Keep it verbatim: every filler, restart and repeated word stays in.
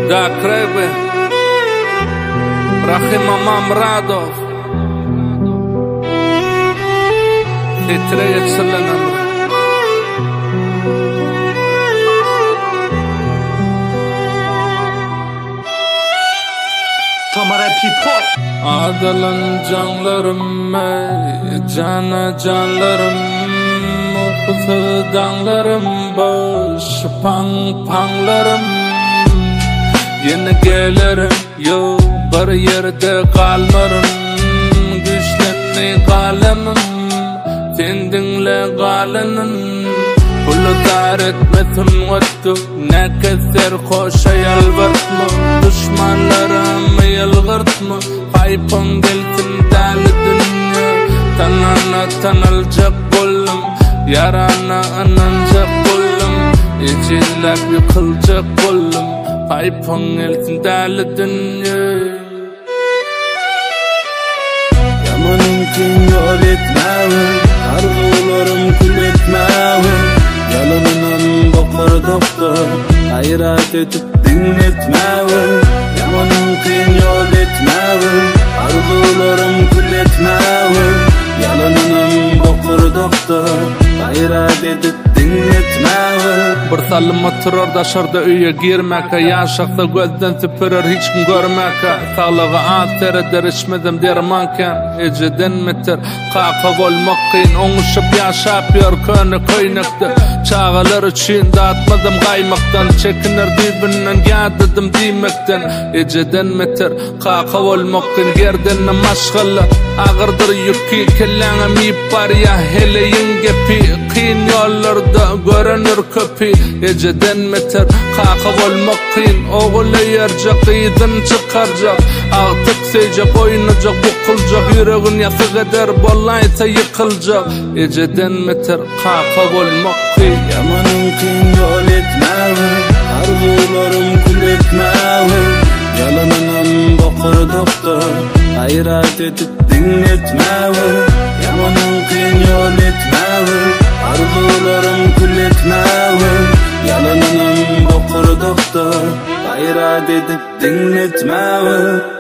Dakrebe Rahima Mamradov Titreyek sırlanan Tamara People Adalan canlarım ey Cana canlarım Okutu dağlarım Boş pang panglarım Yine gelirim yo bir yerde kalmarım Güçlenli kalemim Tendinle kalenin Kulu dar etmesin vattu Ne keser koşa yalvartma Düşmanlarımı yalvartma Kaypın gelsin dali dünya Tanana tanılacak bullum Yarana ananacak bullum İçilap yıkılacak bullum Kaypın gelsin dali dünya Yamanın kin yol etmevi Arzularım kül etmevi Yalanınan bakar doktor Hayrat etip dinletmevi Yamanın kin yol etmevi Arzularım kül etmevi Yalanınan bakar doktor Hayrat edip dinletmevi Bir salim oturur da şurada üye girmeka Yaşakta gözden tüpürür hiç kim görmeka Sağlığı atere derişmedim dermanken Eceden mitir Kaka olmak kıyın Oğuşup yaşap yor könü köynektir Çağalar için dağıtmadım kaymaktan Çekinir dibinden geldim demekten Eceden mitir Kaka olmak kıyın gerdenle maşgalı Ağırdır yükü kelleğim ip var ya hele yengepi Kıyın yollarda görünür köpi Eceden meter kaka olmak kıyın Oğula yercek kıydın çıkarcak Artık seycek oynayacak bukulacak Yüreğin yası kadar bollaysa yıkılacak Eceden meter kaka olmak kıyın Yamanın kıyın yol etmevi Arzularım kül etmevi Yalanınan bakır doktor Hayrat edip dinletmevi Yamanın kıyın yol etmevi Arzularım kül etmevi Yalanınan bakır doktor Hayrat edip dinletmevi